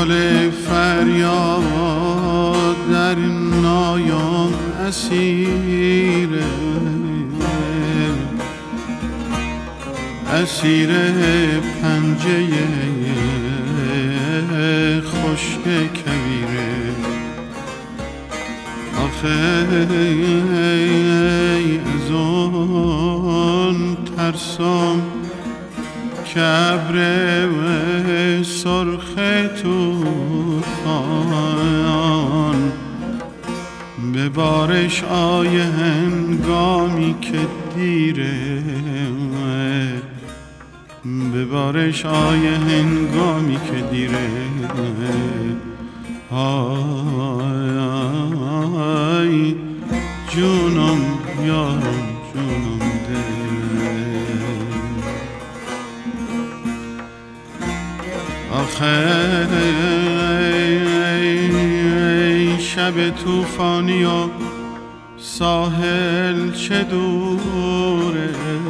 گل فریاد در نایان اسیره، اسیر پنجه خشک کویره. آخه از اون ترسم که ابر سرخ طوفان به بارش آیه هنگامی که دیره، به بارش آیه هنگامی که دیره. آی جونم یارم جونم دل، آخه شب طوفانی و ساحل چه دوره،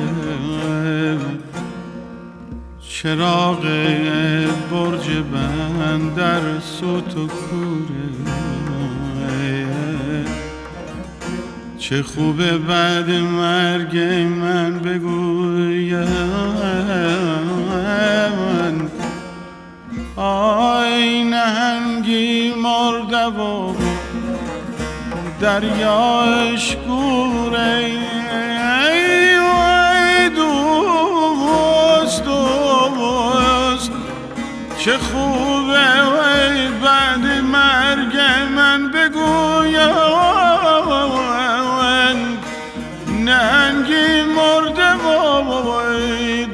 چراغ برج بندر سوت و کوره. چه خوبه بعد مرگ من بگویم آی نهنگی مرده و دریاش گوره. چه خوبه وای بعد مرگ من بگویم نهنگی مرده وای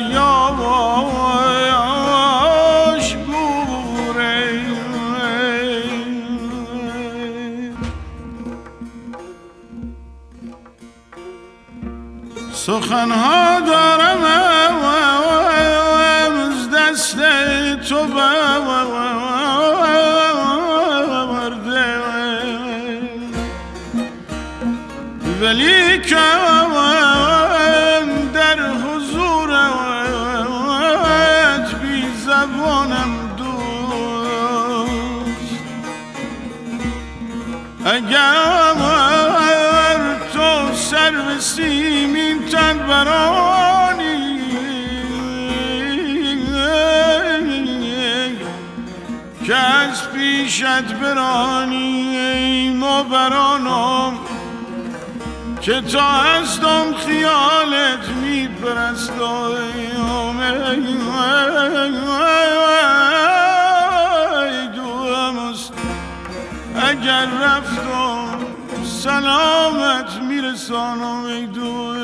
دریاش گوره. سخنها دارم از دست تو برده، ولی که در حضورت بی زبانم دوست. اگر تو سرو سیمین تن برانی که از پیشت برانیم و برانم که تا هستم خیالت میپرستم. دوست اگر رفتم سلامت میرسانم. ای دوست